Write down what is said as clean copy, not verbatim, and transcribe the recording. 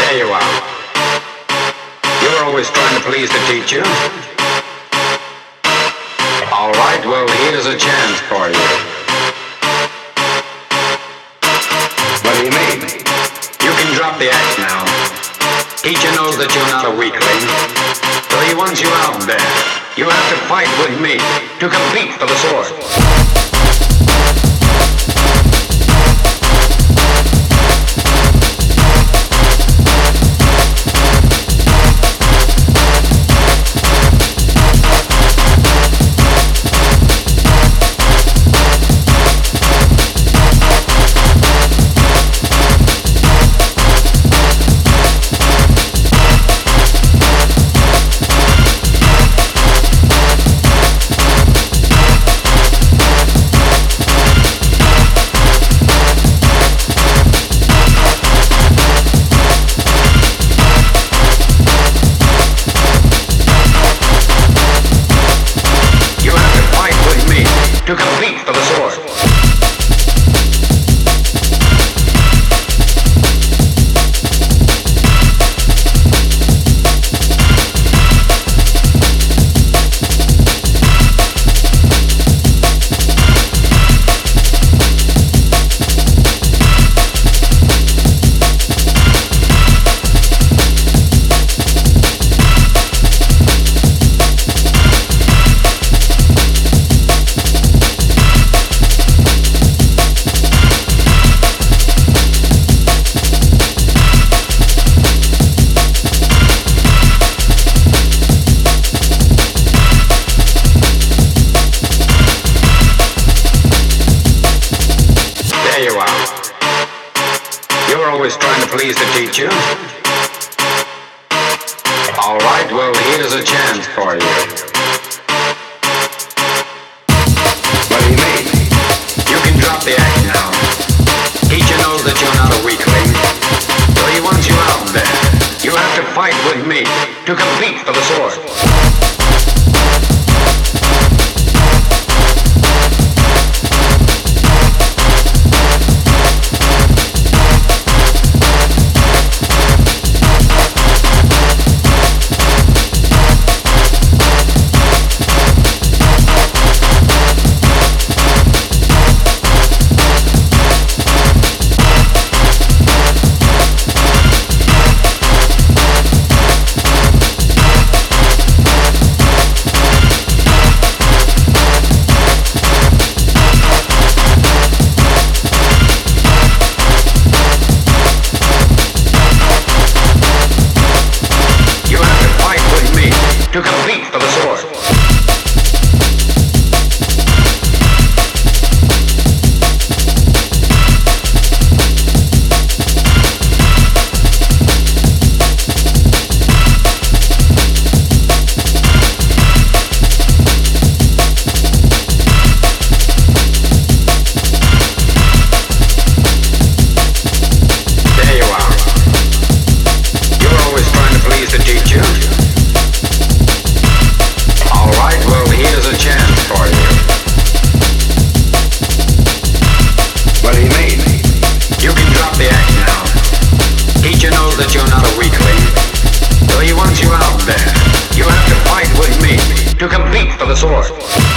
There you are. You're always trying to please the teacher. All right, well, here's a chance for you. What do you mean? You can drop the act now. Teacher knows that you're not a weakling, so he wants you out there. You have to fight with me to compete for the sword. To compete for the sword. There you are. You're always trying to please the teacher. All right, well, here's a chance for you. What do you mean? You can drop the act now. Teacher knows that you're not a weakling, so he wants you out there. You have to fight with me to compete for the sword. To compete for the sword. There you are. You're always trying to please the teacher. All right, well, here's a chance for you. What do you mean? You can drop the act now. Teacher knows that you're not a weakling, so he wants you out there. You have to fight with me to compete for the sword.